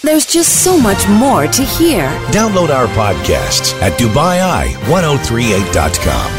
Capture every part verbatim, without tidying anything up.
There's just so much more to hear. Download our podcasts at Dubai Eye ten thirty-eight dot com.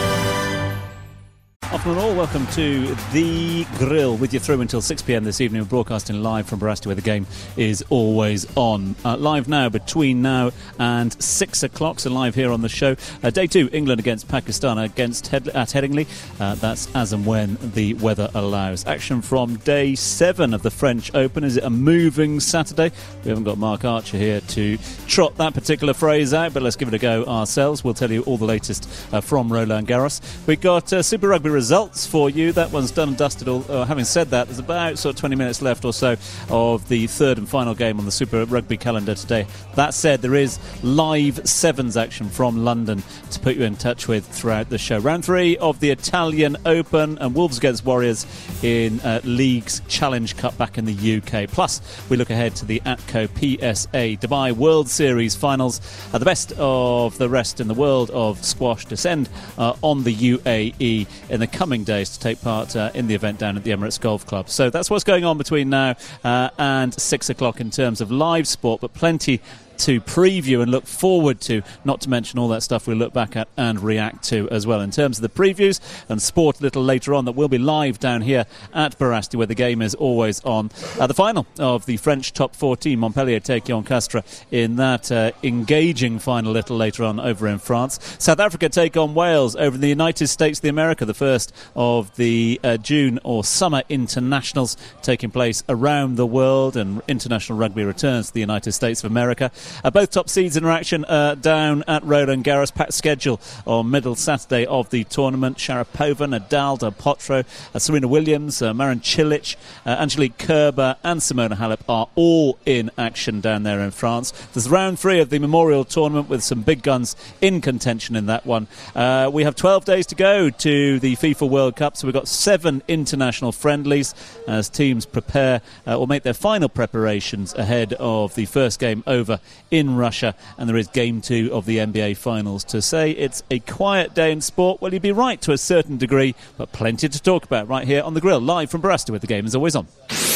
Afternoon all, welcome to The Grill with you through until six p.m. this evening. We're broadcasting live from Barasti where the game is always on. Uh, live now between now and six o'clock, so live here on the show. Uh, day two, England against Pakistan against Head- at Headingley. Uh, that's as and when the weather allows. Action from day seven of the French Open. Is it a moving Saturday? We haven't got Mark Archer here to trot that particular phrase out, but let's give it a go ourselves. We'll tell you all the latest uh, from Roland Garros. We've got uh, Super Rugby results. Results for you. That one's done and dusted. All, uh, having said that, there's about sort of twenty minutes left or so of the third and final game on the Super Rugby calendar today. That said, there is live sevens action from London to put you in touch with throughout the show. Round three of the Italian Open and Wolves against Warriors in uh, League's Challenge Cup back in the U K. Plus, we look ahead to the ATCO P S A Dubai World Series finals. Uh, the best of the rest in the world of squash descend uh, on the U A E in the coming days to take part uh, in the event down at the Emirates Golf Club. So that's what's going on between now uh, and six o'clock in terms of live sport, but plenty to preview and look forward to, not to mention all that stuff we'll look back at and react to as well. In terms of the previews and sport a little later on, that will be live down here at Barasti where the game is always on. Uh, the final of the French top fourteen, Montpellier taking on Castres in that uh, engaging final a little later on over in France. South Africa take on Wales over in the United States of America, the first of the uh, June or summer internationals taking place around the world, and international rugby returns to the United States of America. Uh, both top seeds in action uh, down at Roland Garros. Packed schedule on middle Saturday of the tournament. Sharapova, Nadal, Del Potro, uh, Serena Williams, uh, Marin Cilic, uh, Angelique Kerber and Simona Halep are all in action down there in France. There's round three of the Memorial Tournament with some big guns in contention in that one. Uh, we have twelve days to go to the FIFA World Cup, so we've got seven international friendlies as teams prepare uh, or make their final preparations ahead of the first game over in Russia, and there is game two of the N B A Finals. To say it's a quiet day in sport, well, you'd be right to a certain degree, but plenty to talk about right here on The Grill, live from Barasti where the game is always on.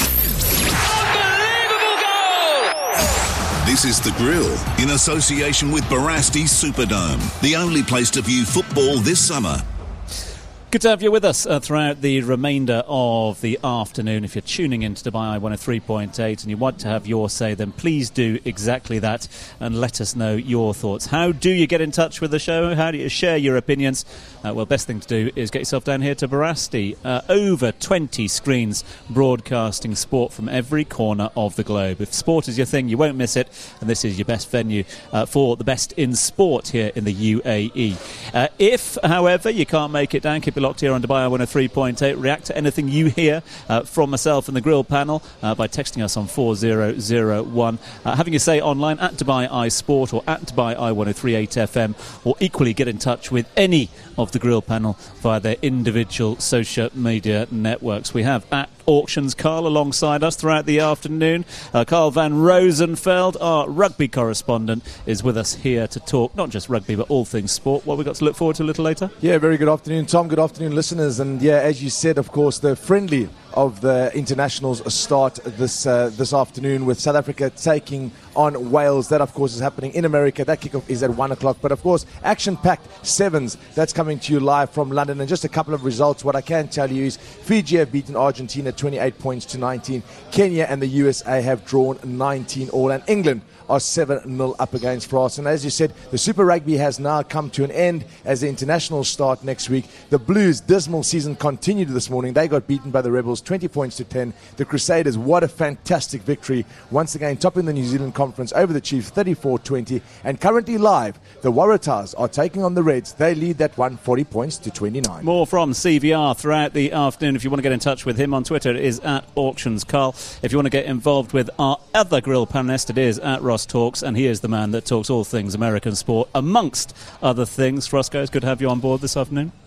Unbelievable goal! This is The Grill in association with Barasti Superdome, the only place to view football this summer. Good to have you with us uh, throughout the remainder of the afternoon. If you're tuning in to Dubai Eye one oh three point eight and you want to have your say, then please do exactly that and let us know your thoughts. How do you get in touch with the show? How do you share your opinions? Uh, well, best thing to do is get yourself down here to Barasti. Uh, over twenty screens broadcasting sport from every corner of the globe. If sport is your thing, you won't miss it, and this is your best venue uh, for the best in sport here in the U A E. Uh, if, however, you can't make it down, keep locked here on Dubai Eye one oh three point eight. React to anything you hear uh, from myself and the Grill panel uh, by texting us on four zero zero one. Uh, having your say online at Dubai Eye Sport or at Dubai Eye one oh three point eight F M, or equally get in touch with any of the Grill panel via their individual social media networks. We have at Auctions Carl alongside us throughout the afternoon. Uh, Carl van Rosenfeld, our rugby correspondent, is with us here to talk not just rugby but all things sport. What have we got to look forward to a little later? Yeah, very good afternoon, Tom. Good afternoon, listeners. And yeah, as you said, of course, the friendly of the internationals start this uh, this afternoon with South Africa taking on Wales. That, of course, is happening in America. That kickoff is at one o'clock. But, of course, action-packed sevens. That's coming to you live from London. And just a couple of results. What I can tell you is Fiji have beaten Argentina twenty-eight points to nineteen. Kenya and the U S A have drawn nineteen all. And England are seven nil up against France. And as you said, the Super Rugby has now come to an end as the internationals start next week. The Blues' dismal season continued this morning. They got beaten by the Rebels twenty points to ten. The Crusaders, what a fantastic victory. Once again, topping the New Zealand Conference over the Chiefs thirty-four twenty. And currently live, the Waratahs are taking on the Reds. They lead that one forty points to twenty-nine. More from C V R throughout the afternoon. If you want to get in touch with him on Twitter, it is at Auctions Carl. If you want to get involved with our other Grill panelist, it is at Ross Talks, and he is the man that talks all things American sport, amongst other things. Roscoe, it's good to have you on board this afternoon.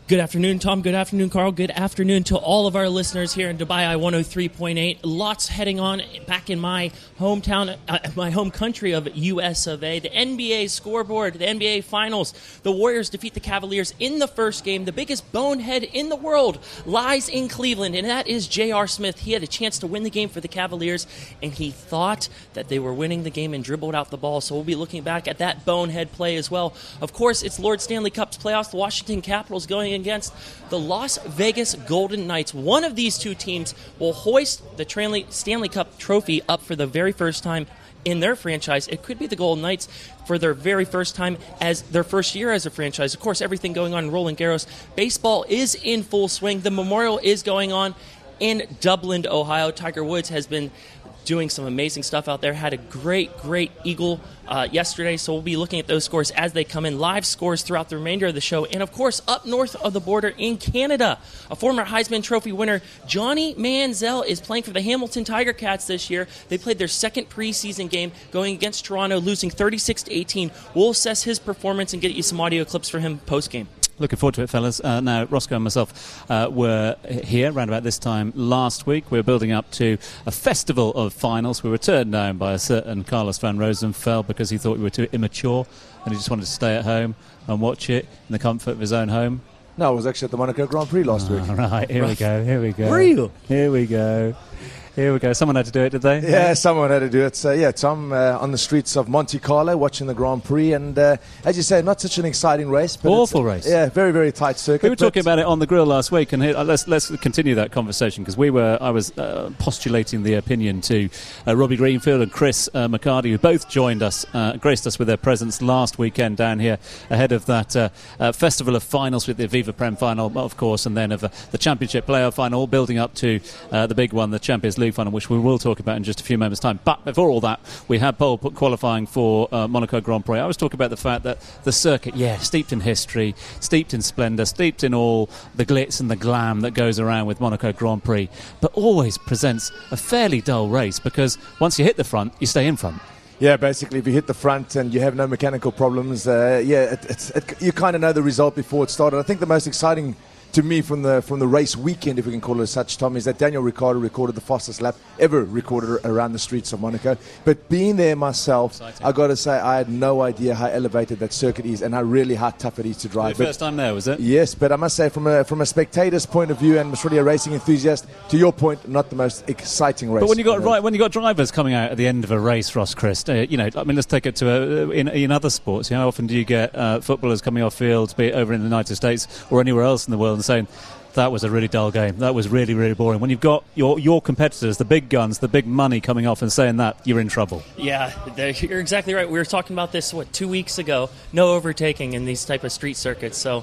Good afternoon, Tom. Good afternoon, Carl. Good afternoon to all of our listeners here in Dubai Eye one oh three point eight. Lots heading on back in my hometown, uh, my home country of U S of A. The N B A scoreboard, the N B A Finals. The Warriors defeat the Cavaliers in the first game. The biggest bonehead in the world lies in Cleveland, and that is J R. Smith. He had a chance to win the game for the Cavaliers, and he thought that they were winning the game and dribbled out the ball. So we'll be looking back at that bonehead play as well. Of course, it's Lord Stanley Cup's playoffs. The Washington Capitals going against the Las Vegas Golden Knights. One of these two teams will hoist the Stanley Cup trophy up for the very first time in their franchise. It could be the Golden Knights for their very first time as their first year as a franchise. Of course, everything going on in Roland Garros. Baseball is in full swing. The Memorial is going on in Dublin, Ohio. Tiger Woods has been doing some amazing stuff out there. Had a great, great eagle uh, yesterday, so we'll be looking at those scores as they come in. Live scores throughout the remainder of the show. And, of course, up north of the border in Canada, a former Heisman Trophy winner, Johnny Manziel, is playing for the Hamilton Tiger Cats this year. They played their second preseason game going against Toronto, losing thirty-six to eighteen. We'll assess his performance and get you some audio clips for him post-game. Looking forward to it, fellas. Uh, now, Roscoe and myself uh, were here around about this time last week. We were building up to a festival of finals. We were turned down by a certain Carlos van Rosenfeld because he thought we were too immature and he just wanted to stay at home and watch it in the comfort of his own home. No, I was actually at the Monaco Grand Prix last oh, week. Right, here we go, here we go. Real? Here we go. Here we go. Someone had to do it, did they? Yeah, someone had to do it. So, yeah, Tom uh, on the streets of Monte Carlo watching the Grand Prix. And uh, as you say, not such an exciting race. But Awful it's, race. Yeah, very, very tight circuit. We were talking about it on the grill last week, and here, uh, let's let's continue that conversation because we were. I was uh, postulating the opinion to uh, Robbie Greenfield and Chris uh, McCarty, who both joined us, uh, graced us with their presence last weekend down here ahead of that uh, uh, festival of finals with the Aviva Prem final, of course, and then of uh, the Championship playoff final, all building up to uh, the big one, the Champions League final, which we will talk about in just a few moments' time. But before all that, we had pole qualifying for uh, Monaco Grand Prix. I was talking about the fact that the circuit, yeah, steeped in history, steeped in splendour, steeped in all the glitz and the glam that goes around with Monaco Grand Prix, but always presents a fairly dull race because once you hit the front, you stay in front. Yeah, basically, if you hit the front and you have no mechanical problems, uh, yeah, it, it's, it, you kind of know the result before it started. I think the most exciting to me from the from the race weekend, if we can call it as such, Tom, is that Daniel Ricciardo recorded the fastest lap ever recorded around the streets of Monaco. But being there myself, Exciting. I got to say I had no idea how elevated that circuit is and how really how tough it is to drive. The first time there, was it? Yes, but I must say from a from a spectator's point of view and really a racing enthusiast, to your point, not the most exciting race. But when you got right, when you got drivers coming out at the end of a race, Ross Christ, uh, you know, I mean, let's take it to a, in in other sports. You know, how often do you get uh, footballers coming off field, be it over in the United States or anywhere else in the world, and saying, that was a really dull game. That was really, really boring. When you've got your your competitors, the big guns, the big money coming off and saying that, you're in trouble. Yeah, you're exactly right. We were talking about this, what, two weeks ago. No overtaking in these type of street circuits. So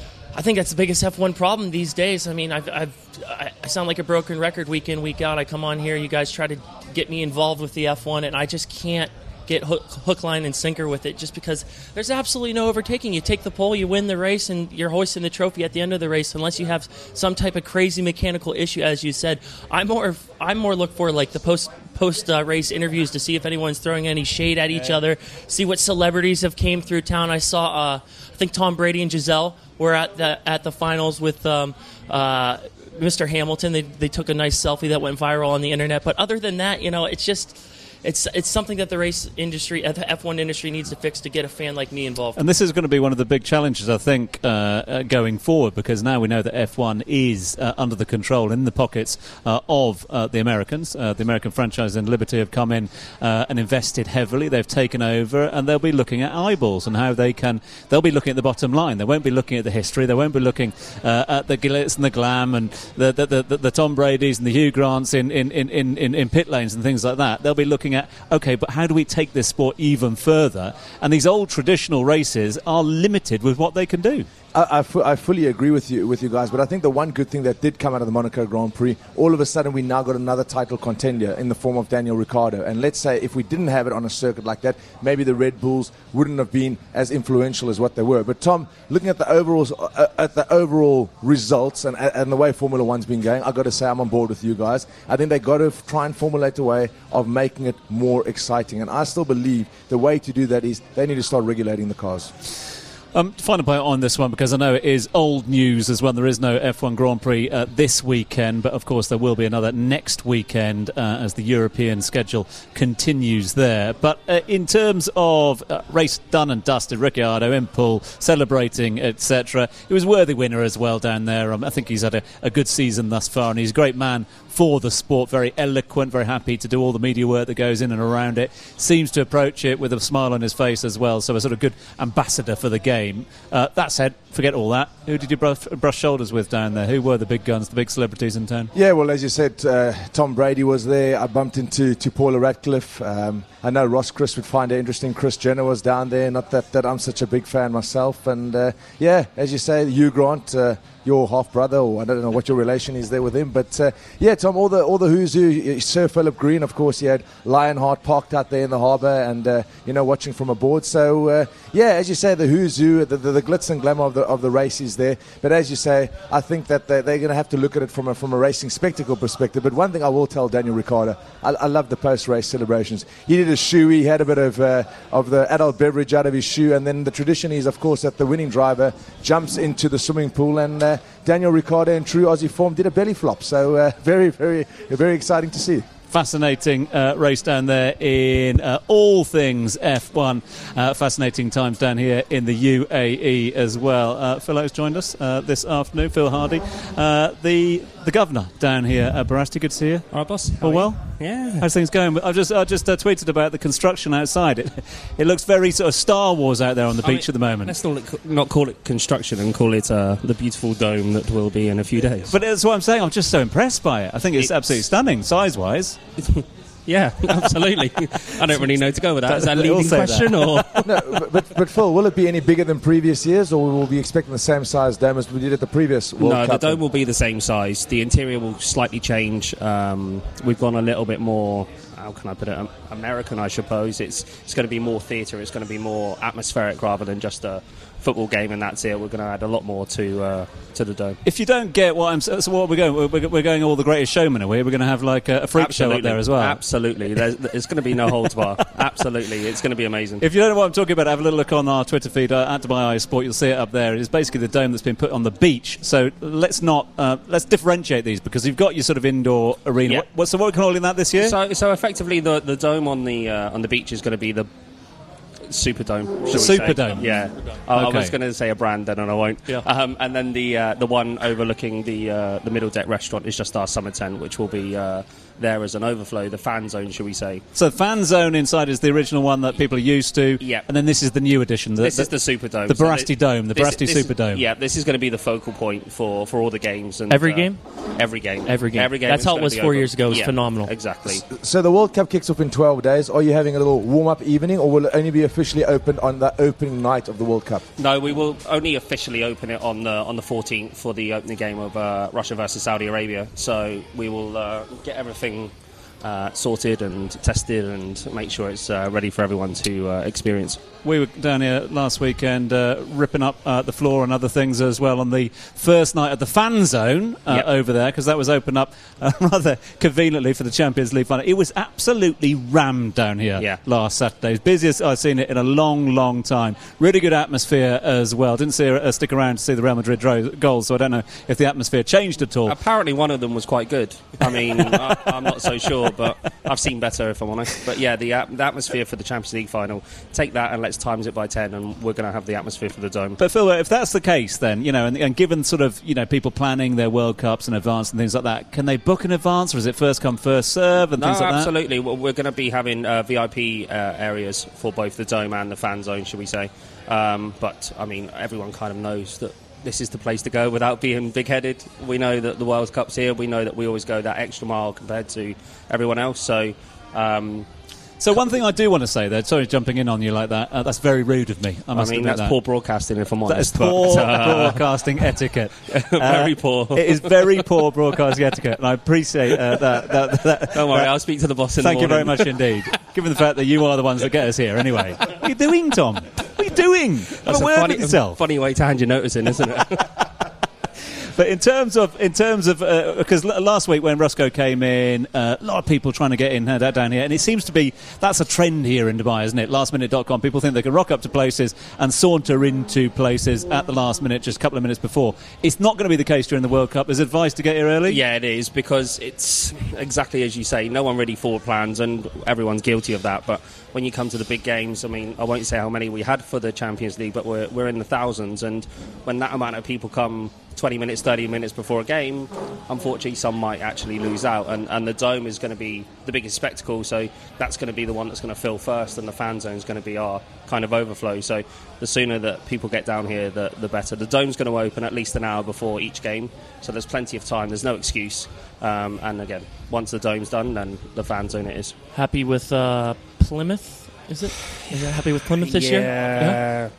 I think that's the biggest F one problem these days. I mean, I've, I've, I sound like a broken record week in, week out. I come on here, you guys try to get me involved with the F one, and I just can't get hook, hook, line, and sinker with it just because there's absolutely no overtaking. You take the pole, you win the race, and you're hoisting the trophy at the end of the race unless you have some type of crazy mechanical issue, as you said. I'm more I'm more look for like the post post uh, race interviews to see if anyone's throwing any shade at each other, see what celebrities have came through town. I saw uh, I think Tom Brady and Giselle were at the at the finals with um, uh, Mister Hamilton. They they took a nice selfie that went viral on the internet. But other than that, you know, it's just It's it's something that the race industry, the F one industry, needs to fix to get a fan like me involved. And this is going to be one of the big challenges, I think, uh, uh, going forward, because now we know that F one is uh, under the control, in the pockets uh, of uh, the Americans. Uh, the American franchise and Liberty have come in uh, and invested heavily. They've taken over, and they'll be looking at eyeballs and how they can. They'll be looking at the bottom line. They won't be looking at the history. They won't be looking uh, at the glitz and the glam and the the, the, the, the Tom Bradys and the Hugh Grants in in, in, in in pit lanes and things like that. They'll be looking at, okay, but how do we take this sport even further? And these old traditional races are limited with what they can do. I, I, fu- I fully agree with you with you guys, but I think the one good thing that did come out of the Monaco Grand Prix, all of a sudden we now got another title contender in the form of Daniel Ricciardo. And let's say if we didn't have it on a circuit like that, maybe the Red Bulls wouldn't have been as influential as what they were. But Tom, looking at the overall uh, at the overall results and and the way Formula One's been going, I got to say I'm on board with you guys. I think they got to f- try and formulate a way of making it more exciting, and I still believe the way to do that is they need to start regulating the cars. Um, final point on this one, because I know it is old news as well. There is no F one Grand Prix uh, this weekend, but of course there will be another next weekend uh, as the European schedule continues there. But uh, in terms of uh, race done and dusted, Ricciardo in pole, celebrating, et cetera, he was a worthy winner as well down there. Um, I think he's had a, a good season thus far, and he's a great man for the sport, very eloquent, very happy to do all the media work that goes in and around it. Seems to approach it with a smile on his face as well, so a sort of good ambassador for the game. Uh, that said, forget all that. Who did you brush, brush shoulders with down there? Who were the big guns, the big celebrities in town? Yeah, well, as you said, uh, Tom Brady was there. I bumped into to Paula Radcliffe. Um, I know Ross Chris would find it interesting. Chris Jenner was down there. Not that, that I'm such a big fan myself. And uh, yeah, as you say, Hugh Grant, uh, your half brother, or I don't know what your relation is there with him. But uh, yeah, Tom, all the all the who's who. Sir Philip Green, of course, he had Lionheart parked out there in the harbour, and uh, you know, watching from aboard. So uh, yeah, as you say, the who's who, the, the, the glitz and glamour of the of the race is there. But as you say, I think that they're, they're going to have to look at it from a from a racing spectacle perspective. But one thing I will tell Daniel Ricciardo, I, I love the post race celebrations. He did a shoe, he had a bit of uh, of the adult beverage out of his shoe, and then the tradition is, of course, that the winning driver jumps into the swimming pool, and uh, Daniel Ricciardo, in true Aussie form, did a belly flop. So uh, very, very, very exciting to see. Fascinating uh, race down there in uh, all things F one. Uh, fascinating times down here in the U A E as well. Uh, Phil Oakes joined us uh, this afternoon, Phil Hardy. Uh, the the governor down here at Barasti, good to see you. All right, boss. All well? Yeah. How's things going? I just I just uh, tweeted about the construction outside. It, it looks very sort of Star Wars out there on the I beach mean, at the moment. Let's not, not call it construction and call it uh, the beautiful dome that will be in a few days. But that's what I'm saying. I'm just so impressed by it. I think it's, it's absolutely stunning, size-wise. Yeah, absolutely. I don't really know to go with that. Is that a leading question? That. or No, but, but, but Phil, will it be any bigger than previous years, or will we be expecting the same size dome as we did at the previous World No, Cup? the dome will be the same size. The interior will slightly change. Um, we've gone a little bit more, how can I put it, um, American, I suppose. It's it's going to be more theatre. It's going to be more atmospheric rather than just a football game, and that's it. We're going to add a lot more to uh, to the dome. If you don't get what I'm, so what are we going? We're, we're going all the Greatest Showman, are we? We're going to have like a, a freak Absolutely. show up there as well. Absolutely, There's, there's going to be no holds bar. Absolutely, it's going to be amazing. If you don't know what I'm talking about, have a little look on our Twitter feed uh, at Dubai Eye Sport. You'll see it up there. It's basically the dome that's been put on the beach. So let's not uh, let's differentiate these, because you've got your sort of indoor arena. Yeah. What, what, so what are we calling that this year? So, so effectively, the the dome on the uh, on the beach is going to be the Superdome. The Superdome. Yeah, I, Okay. I was going to say a brand, then and I won't. Yeah. Um, and then the uh, the one overlooking the uh, the middle deck restaurant is just our summer tent, which will be uh, there as an overflow, the fan zone, shall we say? So fan zone inside is the original one that people are used to. Yeah. And then this is the new edition. The, This the, is the Superdome. The So Barasti thi- Dome. The this- Barasti this is- Superdome. Yeah, this is going to be the focal point for, for all the games. And, Every uh, game? Every game. Every game. Every game. That's is how it gonna was be four over. years ago. It was Yeah, phenomenal. Exactly. So the World Cup kicks off in twelve days. Are you having a little warm-up evening, or will it only be officially opened on the opening night of the World Cup? No, we will only officially open it on the on the fourteenth for the opening game of uh, Russia versus Saudi Arabia. So we will uh, get everything uh, sorted and tested and make sure it's uh, ready for everyone to uh, experience. We were down here last weekend uh, ripping up uh, the floor and other things as well on the first night of the fan zone uh, Yep. over there, because that was opened up uh, rather conveniently for the Champions League final. It was absolutely rammed down here Yeah. last Saturday. It's busiest I've seen it in a long, long time. Really good atmosphere as well. Didn't see a, a stick around to see the Real Madrid dro- goals, so I don't know if the atmosphere changed at all. Apparently, one of them was quite good. I mean, I, I'm not so sure, but I've seen better, if I'm honest. But yeah, the, at- the atmosphere for the Champions League final, take that and let's times it by ten, and we're going to have the atmosphere for the dome. But Phil, if that's the case, then you know, and, and given sort of you know people planning their World Cups in advance and things like that, can they book in advance, or is it first come first serve and No, things like absolutely. Well, we're going to be having uh, V I P uh, areas for both the dome and the fan zone, should we say? Um, but I mean, everyone kind of knows that this is the place to go without being big-headed. We know that the World Cup's here. We know that we always go that extra mile compared to everyone else. So. Um, that? So one thing I do want to say, though, sorry jumping in on you like that, uh, that's very rude of me. I I must mean, admit that's that. poor broadcasting, if I'm That is honest. poor but, uh, broadcasting etiquette. very Uh, poor. It is very poor broadcasting etiquette, and I appreciate uh, that, that, that. Don't worry, that- I'll speak to the boss in Thank the you very morning. much indeed. Given the fact that you are the ones that get us here, anyway. What are you doing, Tom? What are you doing? Have That's a a word funny, with yourself. funny way to hand your notice in, isn't it? But in terms of in terms of because uh, l- last week when Roscoe came in, uh, a lot of people trying to get in uh, down here, and it seems to be that's a trend here in Dubai, isn't it? last minute dot com. People think they can rock up to places and saunter into places at the last minute, just a couple of minutes before. It's not going to be the case during the World Cup. There's advice to get here early. Yeah, it is, because it's exactly as you say. No one really forward plans, and everyone's guilty of that. But when you come to the big games, I mean, I won't say how many we had for the Champions League, but we're we're in the thousands, and when that amount of people come twenty minutes, thirty minutes before a game, unfortunately some might actually lose out, and, and the Dome is going to be the biggest spectacle, so that's going to be the one that's going to fill first, and the fan zone is going to be our kind of overflow. So the sooner that people get down here, the, the better. The Dome's going to open at least an hour before each game, so there's plenty of time, there's no excuse, um, and again, once the Dome's done, then the fan zone it is. Happy with uh, Plymouth, is it? Is it happy with Plymouth this yeah. year? Yeah.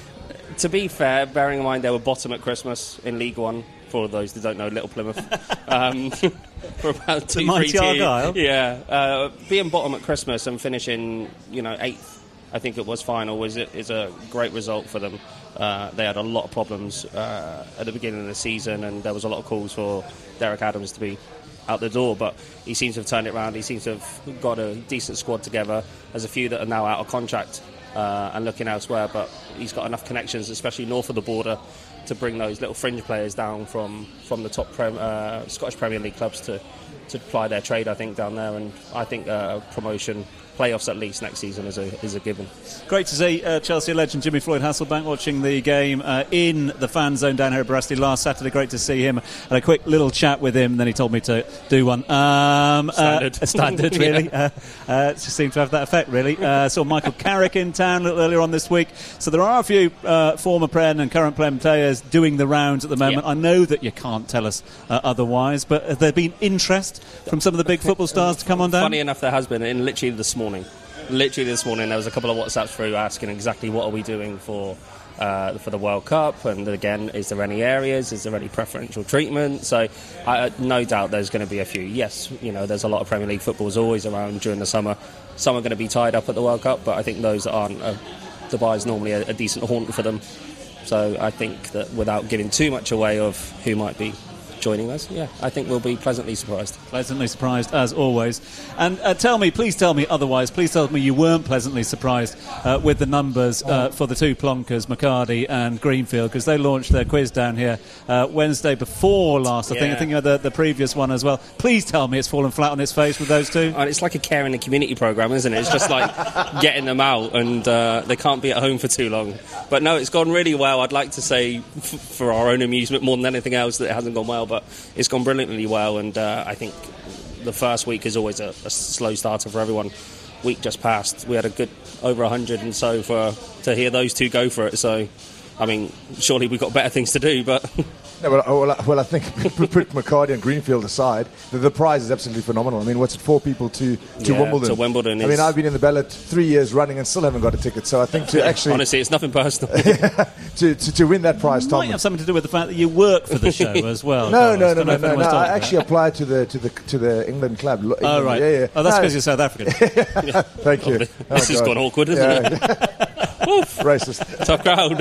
To be fair, bearing in mind they were bottom at Christmas in League One, for those that don't know, Little Plymouth, um, for about two, three Argyle. Yeah, uh, being bottom at Christmas and finishing, you know, eighth, I think it was final, was it is a great result for them. Uh, they had a lot of problems uh, at the beginning of the season, and there was a lot of calls for Derek Adams to be out the door, but he seems to have turned it around. He seems to have got a decent squad together. There's a few that are now out of contract Uh, and looking elsewhere, but he's got enough connections, especially north of the border, to bring those little fringe players down from, from the top prem, uh, Scottish Premier League clubs to, to ply their trade, I think, down there. And I think uh, promotion, playoffs at least next season is a is a given. Great to see uh, Chelsea legend Jimmy Floyd Hasselbank watching the game uh, in the fan zone down here at Barasti last Saturday. Great to see him. Had a quick little chat with him, then he told me to do one. Um, standard. Uh, a standard, really. Yeah. uh, uh, it just seemed to have that effect, really. Uh, saw Michael Carrick in town a little earlier on this week. So there are a few uh, former Prem and current Prem players doing the rounds at the moment. Yep. I know that you can't tell us uh, otherwise, but has there been interest from some of the big football stars to come on down? Funny enough, there has been, in literally this morning. Literally this morning, there was a couple of WhatsApps through asking exactly what are we doing for uh, for the World Cup, and again, is there any areas, is there any preferential treatment? So, I, no doubt there's going to be a few. Yes, you know, there's a lot of Premier League footballers always around during the summer. Some are going to be tied up at the World Cup, but I think those that aren't, uh, Dubai is normally a, a decent haunt for them. So, I think that without giving too much away of who might be joining us, yeah, I think we'll be pleasantly surprised. Pleasantly surprised, as always. And uh, tell me, please tell me otherwise, please tell me you weren't pleasantly surprised uh, with the numbers uh, for the two plonkers, McCarty and Greenfield, because they launched their quiz down here uh, Wednesday before last, I yeah. think. I think you had the, the previous one as well. Please tell me it's fallen flat on its face with those two. And it's like a care in the community programme, isn't it? It's just like getting them out, and uh, they can't be at home for too long. But no, it's gone really well. I'd like to say, f- for our own amusement more than anything else, that it hasn't gone well, but it's gone brilliantly well, and uh, I think the first week is always a, a slow starter for everyone. Week just passed, we had a good over one hundred, and so for to hear those two go for it, so I mean, surely we've got better things to do, but No, well, well, I- well, I think put McCarty and Greenfield aside, the, the prize is absolutely phenomenal. I mean, what's it, four people to, to Yeah, Wimbledon? to Wimbledon I mean, is- I've been in the ballot three years running and still haven't got a ticket. So I think to actually honestly, it's nothing personal. to, to to win that prize, It Tom. might have something to do with the fact that you work for the show as well. No, Carlos. no, no, Don't know no, if no, no. anyone's told I you actually that. applied to the to the to the England club. England, Oh, right. Yeah, yeah. Oh, that's No, because you're South African. Thank you. This Oh, has God. gone awkward, isn't it? Yeah. Racist. Tough crowd.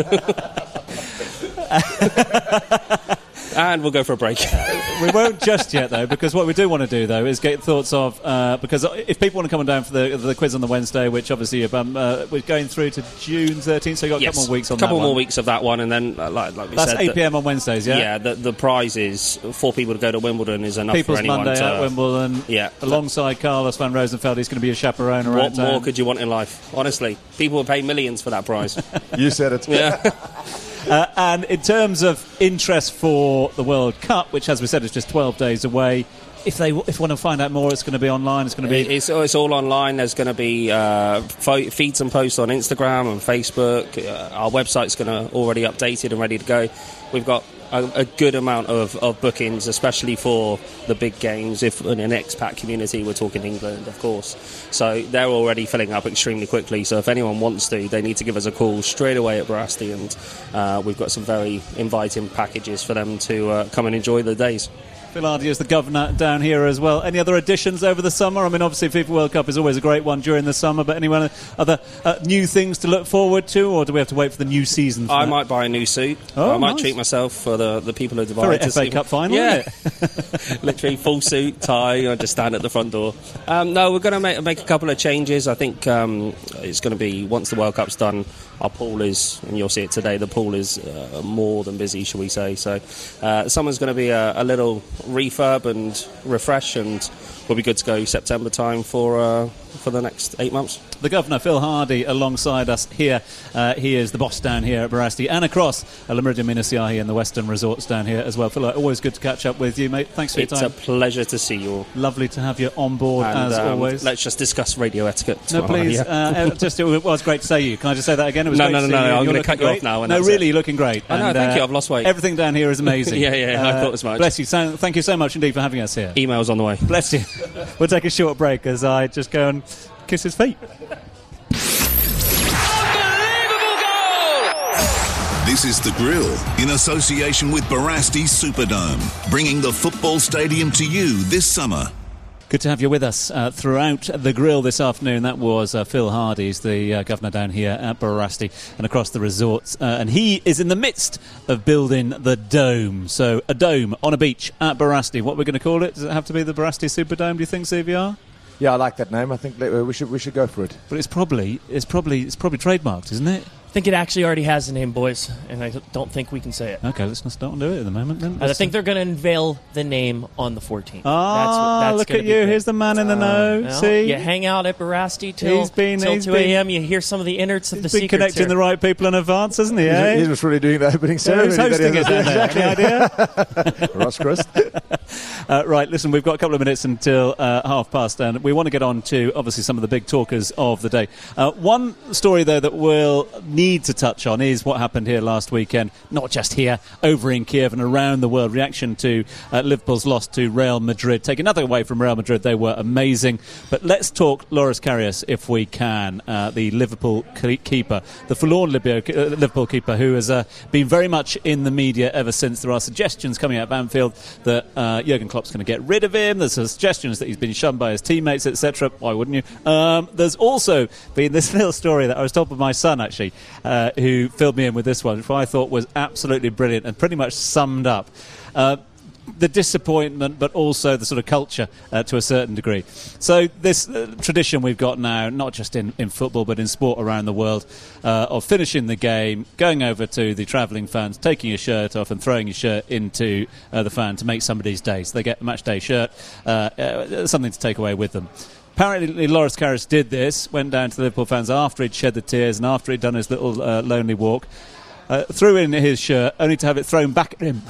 And we'll go for a break. We won't just yet, though, because what we do want to do, though, is get thoughts of uh, because if people want to come on down for the, the quiz on the Wednesday, which obviously um, uh, we're going through to June thirteenth, so you've got a Yes, couple more weeks on a couple that more one. weeks of that one, and then uh, like, like we That's said, eight the- p.m. on Wednesdays, yeah. Yeah, the, the prize is four people to go to Wimbledon is enough People's for anyone. Monday to, at Wimbledon. Yeah. Alongside Carlos van Rosenfeld, he's going to be a chaperone around What town. more could you want in life? Honestly, people would pay millions for that prize. You said it. Yeah. Uh, and in terms of interest for the World Cup, which, as we said, is just twelve days away, if they if you want to find out more, it's going to be online. It's going to be. It's, it's all online. There's going to be uh, fo- feeds and posts on Instagram and Facebook. Uh, our website's going to already updated and ready to go. We've got a, a good amount of, of bookings, especially for the big games. If in an expat community, we're talking England, of course. So they're already filling up extremely quickly. So if anyone wants to, they need to give us a call straight away at Barasti, and uh, we've got some very inviting packages for them to uh, come and enjoy the days. Phil Hardy is the governor down here as well. Any other additions over the summer? I mean, obviously FIFA World Cup is always a great one during the summer, but any other uh, new things to look forward to, or do we have to wait for the new season for I that? might buy a new suit. Oh, I might nice. treat myself for the, the people of Dubai. For an to F A see- Cup final, yeah. isn't it? Literally full suit, tie, I just stand at the front door. Um, no, we're going to make, make a couple of changes. I think um, it's going to be, once the World Cup's done, our pool is, and you'll see it today, the pool is uh, more than busy, shall we say. So uh, summer's going to be a, a little refurb and refresh, and we'll be good to go September time for uh, for the next eight months. The Governor, Phil Hardy, alongside us here. Uh, he is the boss down here at Barasti and across uh, Le Méridien Minas-Yahi and the Western Resorts down here as well. Phil, always good to catch up with you, mate. Thanks for It's your time. a pleasure to see you all. Lovely to have you on board, And, as um, always. Let's just discuss radio etiquette. No, tomorrow, please. yeah. Uh, just, it was great to say you. Can I just say that again? It was No, great no, to no, see no, you. I'm You're gonna looking cut you great. off now and No, that's really, it. you're looking great. I know, And, thank uh, you, I've lost weight. Everything down here is amazing. Yeah, yeah, I thought as much. Bless you. So, thank you so much indeed for having us here. Email's on the way. Bless you. We'll take a short break as I just go and kiss his feet. This is The Grill in association with Barasti Superdome, bringing the football stadium to you this summer. Good to have you with us uh, throughout the grill this afternoon. That was uh, Phil Hardy's, the uh, governor down here at Barasti and across the resorts. Uh, and he is in the midst of building the dome. So a dome on a beach at Barasti. What we're going to call it? Does it have to be the Barasti Superdome, do you think, C V R? Yeah, I like that name. I think that, uh, we should we should go for it. But it's probably it's probably it's probably trademarked, isn't it? I think it actually already has a name, boys, and I don't think we can say it. Okay, let's not do it at the moment then. I think they're going to unveil the name on the fourteenth. Ah, that's what, that's look gonna at be you. big. Here's the man in the know. Well, See? you hang out at Barasti till, He's been- till he's two been- a.m. You hear some of the innards of the He's been secrets connecting here. the right people in advance, hasn't he, eh? He's, he's really doing the opening So ceremony. who's hosting it that down he there? has. Any idea? Ross Christ. Uh, right, listen, we've got a couple of minutes until uh, half past, and we want to get on to, obviously, some of the big talkers of the day. Uh, one story, though, that we'll need to touch on is what happened here last weekend, not just here, over in Kiev and around the world. Reaction to uh, Liverpool's loss to Real Madrid. Taking nothing away from Real Madrid, they were amazing. But let's talk Loris Karius, if we can, uh, the Liverpool ke- keeper, the forlorn Libya, uh, Liverpool keeper, who has uh, been very much in the media ever since. There are suggestions coming out of Anfield that uh, Jurgen Klopp's going to get rid of him. There's suggestions that he's been shunned by his teammates, et cetera. Why wouldn't you? Um, there's also been this little story that I was told by my son, actually, uh, who filled me in with this one, which I thought was absolutely brilliant and pretty much summed up uh, the disappointment, but also the sort of culture uh, to a certain degree. So this uh, tradition we've got now, not just in, in football, but in sport around the world, uh, of finishing the game, going over to the travelling fans, taking your shirt off and throwing your shirt into uh, the fan to make somebody's day. So they get a match day shirt, uh, uh, something to take away with them. Apparently, Loris Karius did this, went down to the Liverpool fans after he'd shed the tears and after he'd done his little uh, lonely walk. Uh, threw in his shirt, only to have it thrown back at him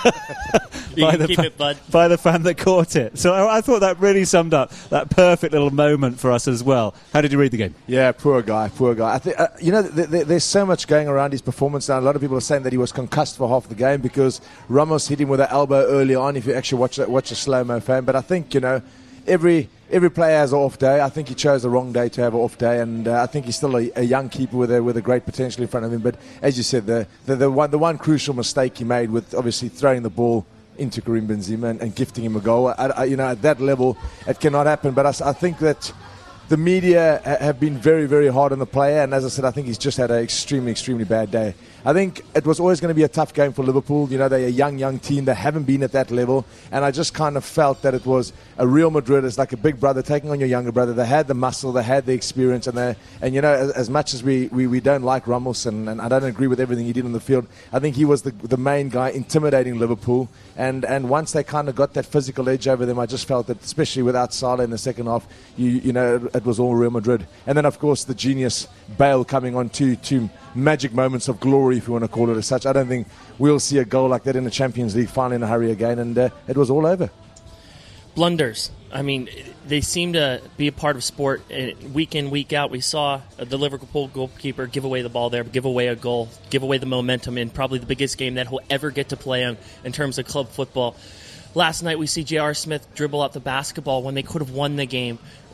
You by, can the keep fan, it, bud. by the fan that caught it. So I, I thought that really summed up that perfect little moment for us as well. How did you read the game? Yeah, poor guy, poor guy. I think uh, you know, th- th- there's so much going around his performance now. A lot of people are saying that he was concussed for half the game because Ramos hit him with an elbow early on. If you actually watch that, watch a slow mo fan, but I think you know, every. Every player has an off day. I think he chose the wrong day to have an off day, and uh, I think he's still a, a young keeper with a with a great potential in front of him. But as you said, the the, the one the one crucial mistake he made with obviously throwing the ball into Karim Benzema and, and gifting him a goal. I, I, you know, at that level, it cannot happen. But I, I think that the media ha- have been very, very hard on the player, and as I said, I think he's just had an extremely, extremely bad day. I think it was always going to be a tough game for Liverpool. You know, they're a young, young team. They haven't been at that level. And I just kind of felt that it was a Real Madrid. It's like a big brother taking on your younger brother. They had the muscle, they had the experience. And, they, and you know, as, as much as we, we, we don't like Ramos, and, and I don't agree with everything he did on the field, I think he was the, the main guy intimidating Liverpool. And, and once they kind of got that physical edge over them, I just felt that, especially without Salah in the second half, you, you know, it, it was all Real Madrid. And then, of course, the genius Bale coming on two, two magic moments of glory, if you want to call it as such. I don't think we'll see a goal like that in the Champions League final in a hurry again, and uh, it was all over. Blunders. I mean, they seem to be a part of sport. Week in, week out, we saw the Liverpool goalkeeper give away the ball there, give away a goal, give away the momentum in probably the biggest game that he'll ever get to play in in terms of club football. Last night we see J R. Smith dribble out the basketball when they could have won the game.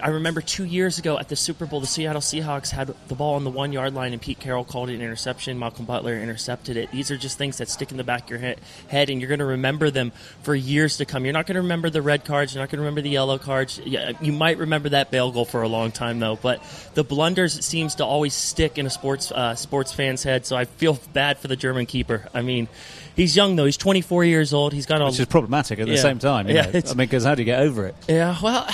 I remember two years ago at the Super Bowl, the Seattle Seahawks had the ball on the one-yard line, and Pete Carroll called it an interception. Malcolm Butler intercepted it. These are just things that stick in the back of your he- head, and you're going to remember them for years to come. You're not going to remember the red cards. You're not going to remember the yellow cards. Yeah, you might remember that bail goal for a long time, though. But the blunders it seems to always stick in a sports uh, sports fan's head, so I feel bad for the German keeper. I mean, he's young, though. He's twenty-four years old. He's got all... Which is problematic at the yeah. same time. You yeah, know? I mean, because how do you get over it? Yeah, well...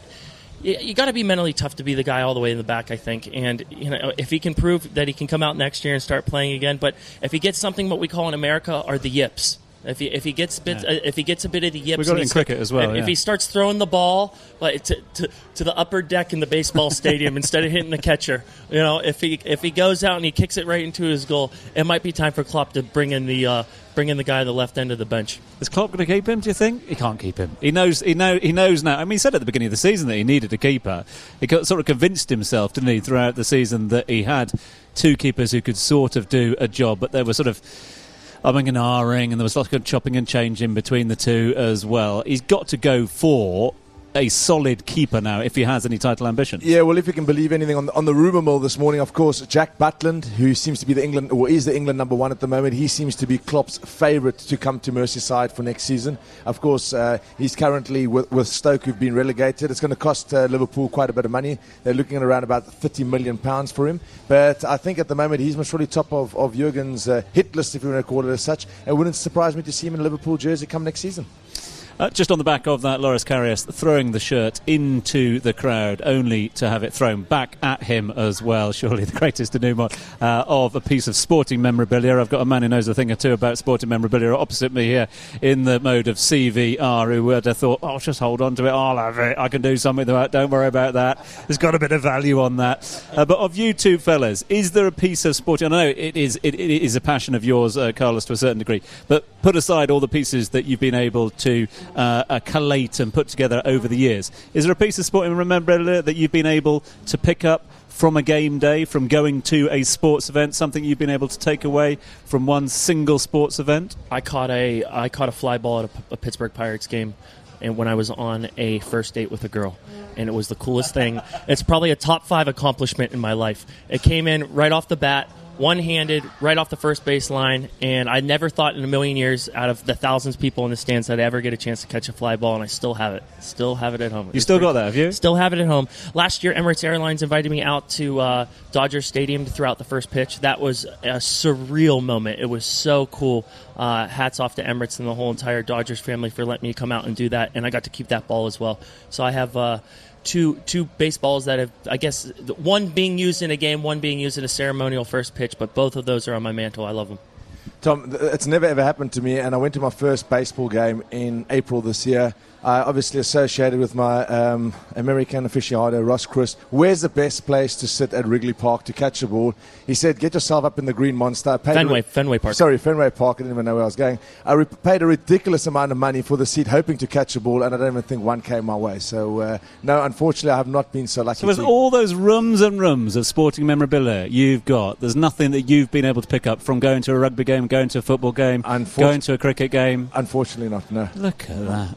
You, you got to be mentally tough to be the guy all the way in the back, I think. And you know, if he can prove that he can come out next year and start playing again, but if he gets something what we call in America are the yips. If he if he gets bits, yeah. uh, if he gets a bit of the yips, we got it in cricket as well. If, yeah. if he starts throwing the ball like to, to to the upper deck in the baseball stadium instead of hitting the catcher, you know, if he if he goes out and he kicks it right into his goal, it might be time for Klopp to bring in the uh, bring in the guy at the left end of the bench. Is Klopp going to keep him? Do you think he can't keep him? He knows. He know. He knows now. I mean, he said at the beginning of the season that he needed a keeper. He got, sort of convinced himself, didn't he, throughout the season that he had two keepers who could sort of do a job, but they were sort of umming and ahhing, and there was lots of chopping and changing between the two as well. He's got to go for a solid keeper now if he has any title ambitions. Yeah, well, if you can believe anything on the, on the rumour mill this morning, of course, Jack Butland, who seems to be the England, or is the England number one at the moment, he seems to be Klopp's favourite to come to Merseyside for next season. Of course, uh, he's currently with, with Stoke, who've been relegated. It's going to cost uh, Liverpool quite a bit of money. They're looking at around about thirty million pounds for him. But I think at the moment he's most surely top of, of Jurgen's uh, hit list, if you want to call it as such. It wouldn't surprise me to see him in a Liverpool jersey come next season. Uh, just on the back of that, Loris Karius throwing the shirt into the crowd, only to have it thrown back at him as well. Surely the greatest denouement uh, of a piece of sporting memorabilia. I've got a man who knows a thing or two about sporting memorabilia opposite me here in the mode of C V R, who would have thought, oh, just hold on to it, I'll have it, I can do something with that, don't worry about that. There's got a bit of value on that. Uh, but of you two fellas, is there a piece of sporting... I know it is, it, it is a passion of yours, uh, Carlos, to a certain degree, but put aside all the pieces that you've been able to Uh, uh, collate and put together over the years. Is there a piece of sporting memorabilia that you've been able to pick up from a game day, from going to a sports event, something you've been able to take away from one single sports event? I caught a I caught a fly ball at a, a Pittsburgh Pirates game, and when I was on a first date with a girl, and it was the coolest thing. It's probably a top five accomplishment in my life. It came in right off the bat, one-handed, right off the first baseline, and I never thought in a million years out of the thousands of people in the stands I'd ever get a chance to catch a fly ball, and I still have it. Still have it at home. You still got that, have you? Still have it at home. Last year, Emirates Airlines invited me out to uh, Dodger Stadium to throw out the first pitch. That was a surreal moment. It was so cool. Uh, hats off to Emirates and the whole entire Dodgers family for letting me come out and do that, and I got to keep that ball as well. So I have... Uh, Two two baseballs that have, I guess, one being used in a game, one being used in a ceremonial first pitch, but both of those are on my mantle. I love them. Tom, it's never ever happened to me, and I went to my first baseball game in April this year. I obviously associated with my um, American aficionado, Ross Chris. Where's the best place to sit at Wrigley Park to catch a ball? He said, get yourself up in the Green Monster. I paid Fenway, a, Fenway Park. Sorry, Fenway Park. I didn't even know where I was going. I re- paid a ridiculous amount of money for the seat, hoping to catch a ball, and I don't even think one came my way. So, uh, no, unfortunately, I have not been so lucky. So with to... all those rooms and rooms of sporting memorabilia you've got, there's nothing that you've been able to pick up from going to a rugby game, going to a football game, Unfortunately, going to a cricket game? Unfortunately not, no. Look at that.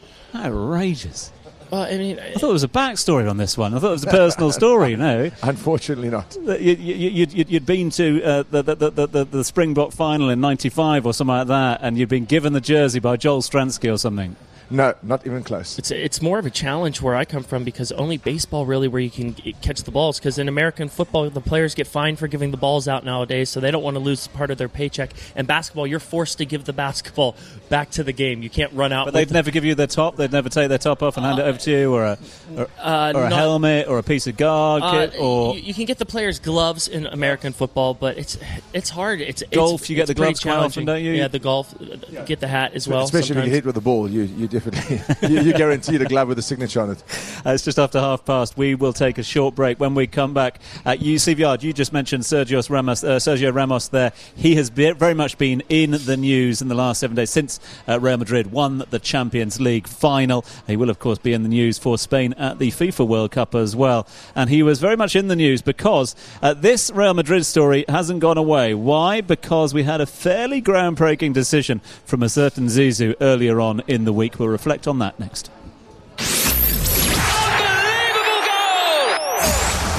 Outrageous. Well, I mean, I thought there was a backstory on this one. I thought it was a personal story, you know. Unfortunately not. You, you, you, you'd been to uh, the, the, the, the, the Springbok final in ninety-five or something like that, and you'd been given the jersey by Joel Stransky or something. No, not even close. It's it's more of a challenge where I come from, because only baseball really where you can catch the balls, because in American football the players get fined for giving the balls out nowadays, so they don't want to lose part of their paycheck. And basketball, you're forced to give the basketball back to the game. You can't run out. But they'd never give you their top? They'd never take their top off and hand it over to you, or a, or, uh, or a not, helmet, or a piece of guard uh, kit, or... You, you can get the players' gloves in American football, but it's it's hard. It's golf, it's, you get it's the gloves quite often, don't you? Yeah, the golf, get the hat as well. Especially sometimes. if you hit with the ball, you, you definitely... You guarantee the glove with a signature on it. Uh, it's just after half past. We will take a short break. When we come back, at U C V R, you just mentioned Sergio Ramos, uh, Sergio Ramos there. He has be- very much been in the news in the last seven days since uh, Real Madrid won the Champions League final. He will, of course, be in the news for Spain at the FIFA World Cup as well. And he was very much in the news because uh, this Real Madrid story hasn't gone away. Why? Because we had a fairly groundbreaking decision from a certain Zizou earlier on in the week. We'll reflect on that next. Unbelievable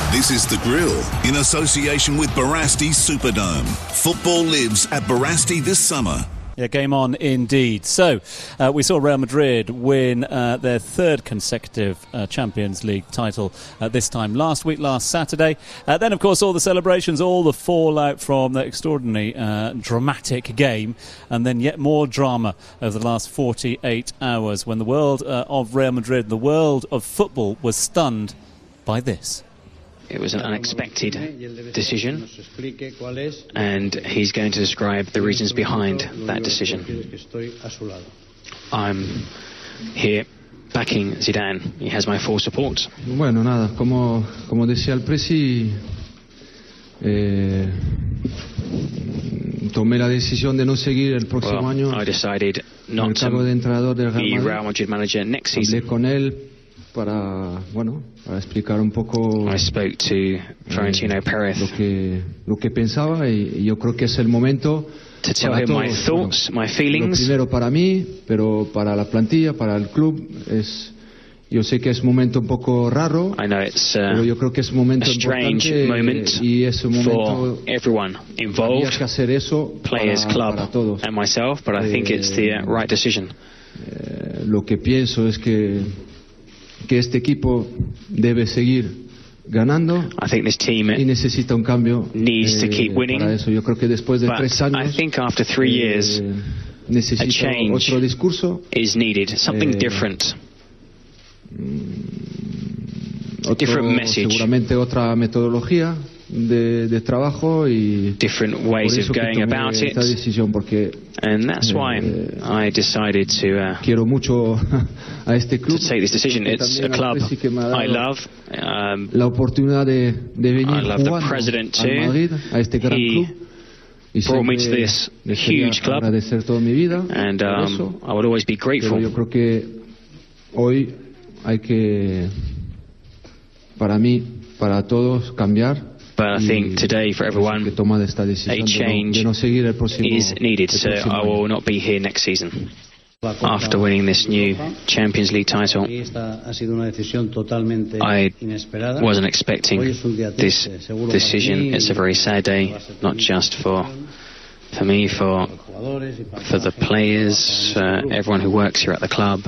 This is The Grill in association with Barasti Superdome. Football lives at Barasti this summer. Yeah, game on indeed. So, uh, we saw Real Madrid win uh, their third consecutive uh, Champions League title uh, this time last week, last Saturday. Uh, then, of course, all the celebrations, all the fallout from the extraordinary uh, dramatic game, and then yet more drama over the last forty-eight hours when the world uh, of Real Madrid, the world of football, was stunned by this. It was an unexpected decision, and he's going to describe the reasons behind that decision. I'm here backing Zidane. He has my full support. Bueno, nada, como, como decía el Presi, eh, tomé la decisión de no seguir el próximo well, año. I decided not to de entrenador del Real be Madrid. Real Madrid manager next season. Hablé con él para, bueno, para explicar un poco. I spoke to Florentino eh, Perez. Lo que, lo que pensaba, y, y yo creo que es el momento. To tell him todos, my thoughts, bueno, my feelings. Lo primero para mí, pero para la plantilla, para el club, es. Yo sé que es un momento un poco raro, I know it's uh, pero yo creo que es un momento a strange importante moment y es un momento for everyone involved, había que hacer eso players, para, club, para todos. and myself. But I think it's the uh, right decision. Eh, lo que pienso es que que este equipo debe seguir ganando I think this team y necesita un cambio needs eh, to keep winning. para eso. Yo creo que después de But tres años I think after three years, eh, a necesita change otro discurso, is needed, something eh, different. otro, different message. seguramente otra metodología de, de trabajo y different por ways eso of que going tomé about it, esta decisión, porque and that's why eh, I decided to uh, quiero mucho a este club, to take this decision. que It's a también club Messi que me ha dado I love. Um, la oportunidad de, de venir I love the jugando president al too. Madrid, a este gran He club, y brought me to siempre this le quería huge club, agradecer toda mi vida and por um, eso, I will always be pero grateful. yo creo que hoy hay que, para mí, para todos, cambiar. But I think today, for everyone, que toma esta a decisión change de no, de no seguir el próximo, is needed, el so próximo I año. will not be here next season. After winning this new Champions League title, I wasn't expecting this decision. It's a very sad day, not just for for me, for for the players, uh, everyone who works here at the club.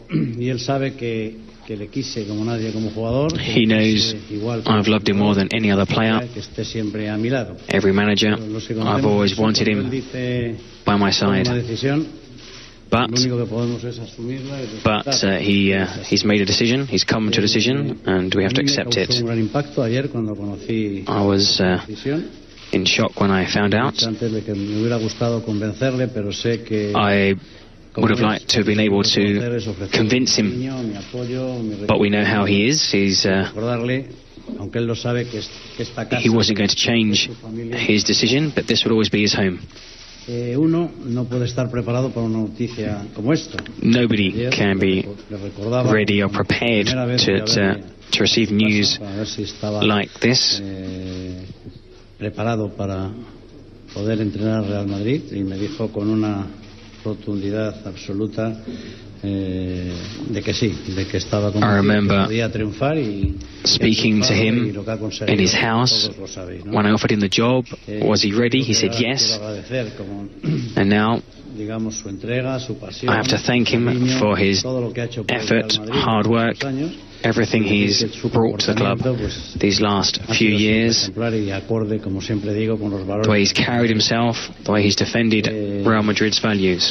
He knows I've loved him more than any other player. Every manager, I've always wanted him by my side. But, but uh, he uh, he's made a decision, he's come to a decision, and we have to accept it. I was uh, in shock when I found out. I would have liked to have been able to convince him, but we know how he is. He's uh, he wasn't going to change his decision, but this would always be his home. Nobody can be ready or prepared to, to, to receive news like this. Preparado para poder entrenar Real Madrid, y me dijo con una rotundidad absoluta eh, de que sí, de que estaba convencido que podía triunfar, y speaking to him in his house when I offered him the job, was he ready? He said yes. And now I have to thank him for his effort, hard work, everything he's brought to the club these last few years, the way he's carried himself, the way he's defended Real Madrid's values.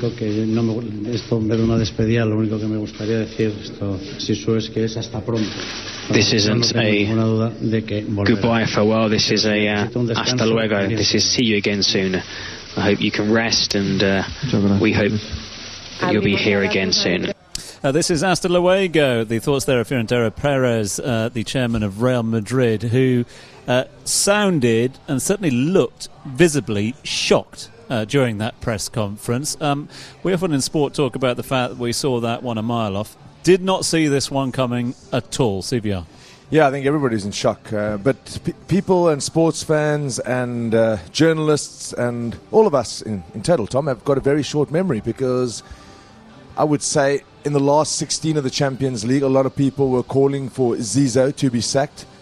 This isn't a goodbye, farewell, this is a uh, hasta luego, this is see you again soon. I hope you can rest, and uh, we hope that you'll be here again soon. Uh, this is Hasta Luego. The thoughts there of Florentino Perez, uh, the chairman of Real Madrid, who uh, sounded and certainly looked visibly shocked uh, during that press conference. Um, we often in sport talk about the fact that we saw that one a mile off. Did not see this one coming at all. C B R. Yeah, I think everybody's in shock. Uh, but p- people and sports fans and uh, journalists and all of us in, in total, Tom, have got a very short memory, because I would say in the last sixteen of the Champions League, a lot of people were calling for Zizou to be sacked.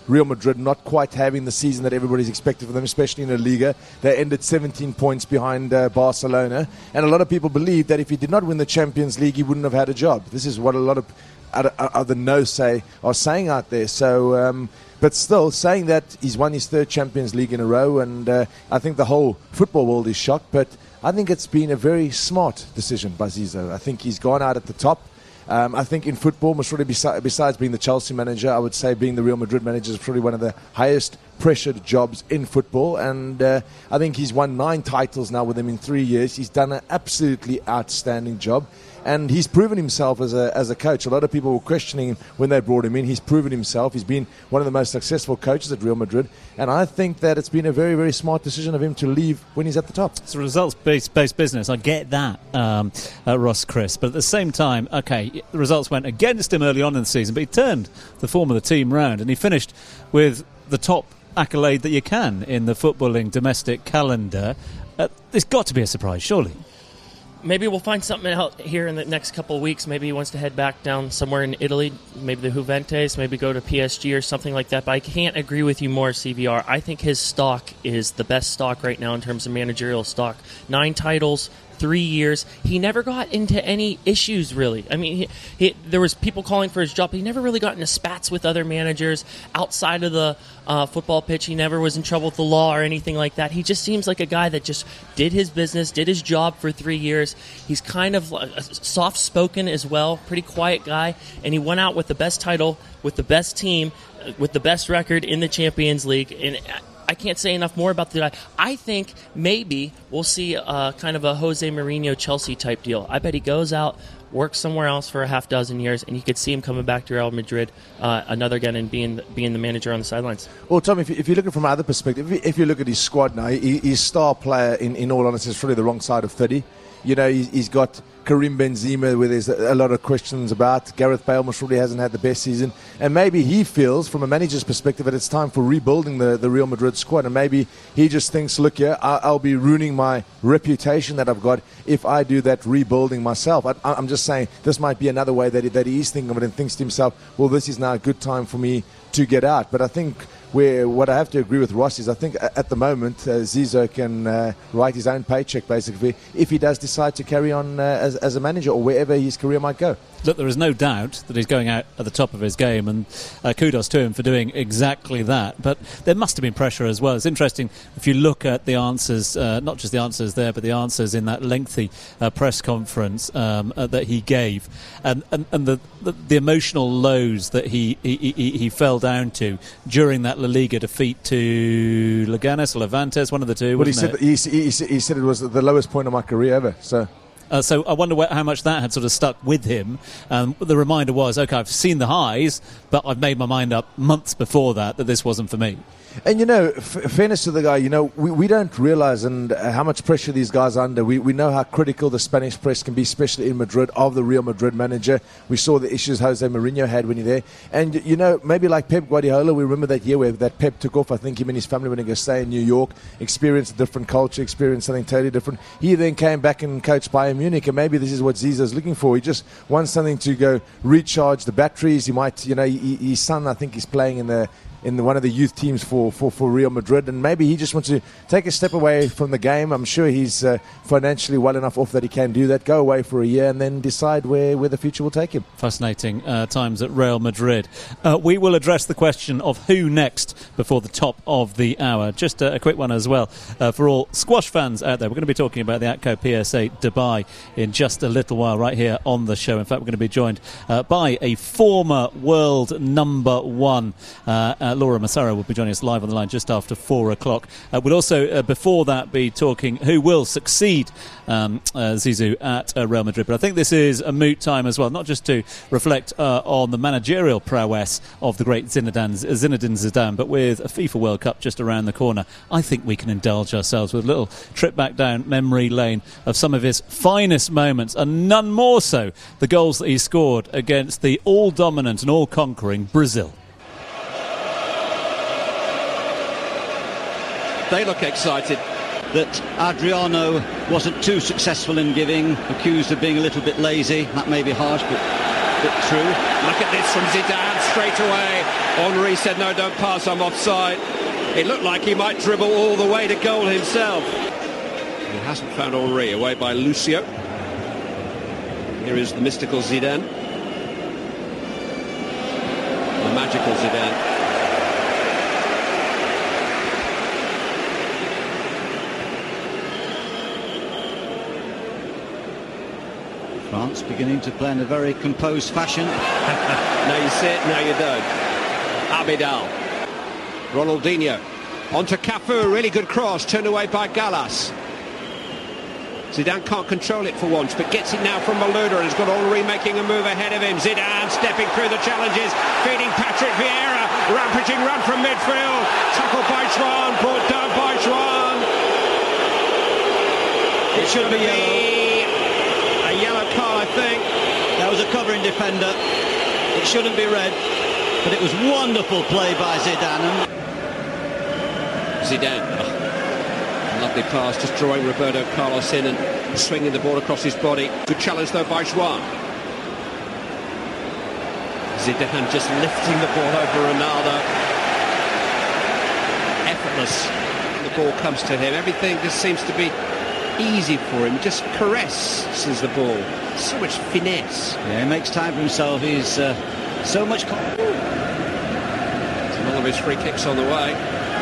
Real Madrid not quite having the season that everybody's expected for them, especially in La Liga. They ended seventeen points behind uh, Barcelona, and a lot of people believe that if he did not win the Champions League, he wouldn't have had a job. This is what a lot of other no say are saying out there. So, um, but still, saying that he's won his third Champions League in a row, and uh, I think the whole football world is shocked, but I think it's been a very smart decision by Zizou. I think he's gone out at the top. Um, I think in football, Masrudi, besi- besides being the Chelsea manager, I would say being the Real Madrid manager is probably one of the highest pressured jobs in football. And uh, I think he's won nine titles now with them in three years. He's done an absolutely outstanding job. And he's proven himself as a as a coach. A lot of people were questioning him when they brought him in. He's proven himself. He's been one of the most successful coaches at Real Madrid. And I think that it's been a very, very smart decision of him to leave when he's at the top. It's a results-based based business. I get that, um, uh, Ross Chris. But at the same time, okay, the results went against him early on in the season, but he turned the form of the team round, and he finished with the top accolade that you can in the footballing domestic calendar. Uh, there's got to be a surprise, surely. Maybe we'll find something out here in the next couple of weeks. Maybe he wants to head back down somewhere in Italy, maybe the Juventus, maybe go to P S G or something like that. But I can't agree with you more, C V R. I think his stock is the best stock right now in terms of managerial stock. Nine titles, three years. He never got into any issues, really. I mean, he, he, there was people calling for his job, but he never really got into spats with other managers outside of the uh, football pitch. He never was in trouble with the law or anything like that. He just seems like a guy that just did his business, did his job for three years. He's kind of uh, soft-spoken as well, pretty quiet guy, and he went out with the best title, with the best team, uh, with the best record in the Champions League, and I can't say enough more about the guy. I think maybe we'll see uh, kind of a Jose Mourinho Chelsea type deal. I bet he goes out, works somewhere else for a half dozen years, and you could see him coming back to Real Madrid uh, another again and being being the manager on the sidelines. Well, Tom, if you, if you look at it from another perspective, if you, if you look at his squad now, he, his star player, in, in all honesty, is probably the wrong side of thirty. You know, he, he's got Karim Benzema, where there's a, a lot of questions about. Gareth Bale most probably hasn't had the best season. And maybe he feels, from a manager's perspective, that it's time for rebuilding the, the Real Madrid squad. And maybe he just thinks, look here, I, I'll be ruining my reputation that I've got if I do that rebuilding myself. I, I'm just saying this might be another way that he, that he is thinking of it and thinks to himself, well, this is now a good time for me to get out. But I think where what I have to agree with Ross is I think at the moment uh, Zizou can uh, write his own paycheck, basically, if he does decide to carry on uh, as, as a manager or wherever his career might go. Look, there is no doubt that he's going out at the top of his game, and uh, kudos to him for doing exactly that. But there must have been pressure as well. It's interesting if you look at the answers, uh, not just the answers there, but the answers in that lengthy uh, press conference um, uh, that he gave, and, and, and the, the, the emotional lows that he, he, he, he fell down to during that La Liga defeat to Leganes or Levantes, one of the two. Well, he said, he, he, he said it was the lowest point of my career ever, so... Uh, so I wonder wh- how much that had sort of stuck with him. Um, the reminder was, OK, I've seen the highs, but I've made my mind up months before that that this wasn't for me. And, you know, f- fairness to the guy, you know, we, we don't realise and uh, how much pressure these guys are under. We, we know how critical the Spanish press can be, especially in Madrid, of the Real Madrid manager. We saw the issues Jose Mourinho had when he there. And, you know, maybe like Pep Guardiola, we remember that year where that Pep took off. I think him and his family went to go stay in New York, experienced a different culture, experienced something totally different. He then came back and coached Bayern Munich, and maybe this is what Zizou's looking for. He just wants something to go recharge the batteries. He might, you know, he, his son, I think, is playing in the in the, one of the youth teams for, for, for Real Madrid, and maybe he just wants to take a step away from the game. I'm sure he's uh, financially well enough off that he can do that, go away for a year and then decide where, where the future will take him. Fascinating uh, times at Real Madrid. Uh, we will address the question of who next before the top of the hour. Just a, a quick one as well uh, for all squash fans out there. We're going to be talking about the ATCO P S A Dubai in just a little while right here on the show. In fact, we're going to be joined uh, by a former world number one, uh, uh, Laura Massaro will be joining us live on the line just after four o'clock. Uh, we'll also, uh, before that, be talking who will succeed um, uh, Zizou at uh, Real Madrid. But I think this is a moot time as well, not just to reflect uh, on the managerial prowess of the great Zinedine, Zinedine Zidane, but with a FIFA World Cup just around the corner, I think we can indulge ourselves with a little trip back down memory lane of some of his finest moments, and none more so the goals that he scored against the all-dominant and all-conquering Brazil. They look excited that Adriano wasn't too successful in giving, accused of being a little bit lazy. That may be harsh, but, but true. Look at this from Zidane. straight away. Henry said, no, don't pass, I'm offside. It looked like he might dribble all the way to goal himself. He hasn't found Henry, away by Lucio. Here is the mystical Zidane. The magical Zidane. France beginning to play in a very composed fashion. No, you see it, no, you don't. Abidal. Ronaldinho. Onto Cafu, really good cross, turned away by Gallas. Zidane can't control it for once, but gets it now from Malouda and has got Henry making a move ahead of him. Zidane stepping through the challenges, feeding Patrick Vieira. Rampaging run from midfield. Tackled by Juan, brought down by Juan. It should be yellow. A yellow card, I think. That was a covering defender. It shouldn't be red, but it was wonderful play by Zidane. Zidane. Oh, lovely pass, just drawing Roberto Carlos in and swinging the ball across his body. Good challenge though by Juan. Zidane just lifting the ball over Ronaldo. Effortless. The ball comes to him. Everything just seems to be easy for him. Just caresses the ball. So much finesse. Yeah, he makes time for himself. He's uh, so much. Co- All of his free kicks on the way.